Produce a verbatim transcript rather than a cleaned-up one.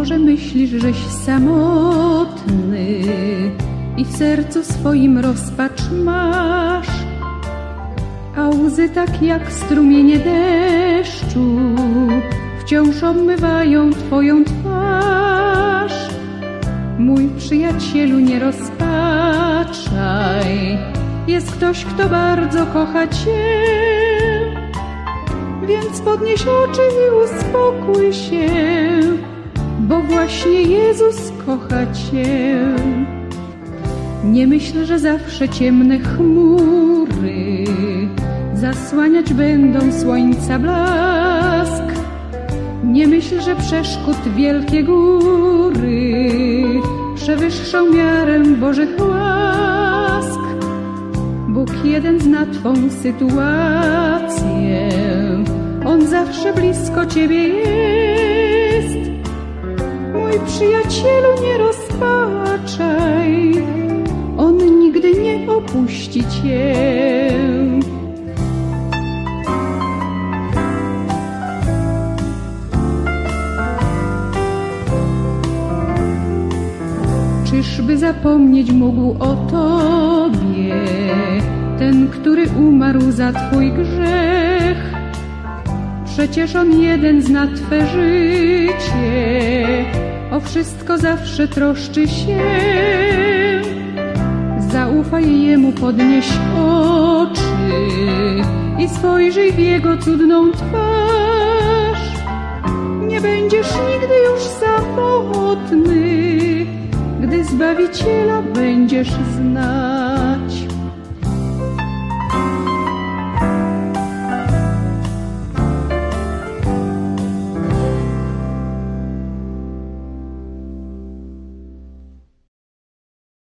Może myślisz, żeś samotny i w sercu swoim rozpacz masz, a łzy tak jak strumienie deszczu wciąż obmywają twoją twarz. Mój przyjacielu, nie rozpaczaj, jest ktoś, kto bardzo kocha cię, więc podnieś oczy i uspokój się, bo właśnie Jezus kocha cię. Nie myśl, że zawsze ciemne chmury zasłaniać będą słońca blask. Nie myśl, że przeszkód wielkie góry przewyższą miarę Bożych łask. Bóg jeden zna twą sytuację, On zawsze blisko ciebie jest. Mój przyjacielu, nie rozpaczaj, On nigdy nie opuści cię. Czyżby zapomnieć mógł o tobie ten, który umarł za twój grzech? Przecież On jeden zna twe życie, o wszystko zawsze troszczy się. Zaufaj Jemu, podnieś oczy i spojrzyj w Jego cudną twarz. Nie będziesz nigdy już samotny, gdy Zbawiciela będziesz znał.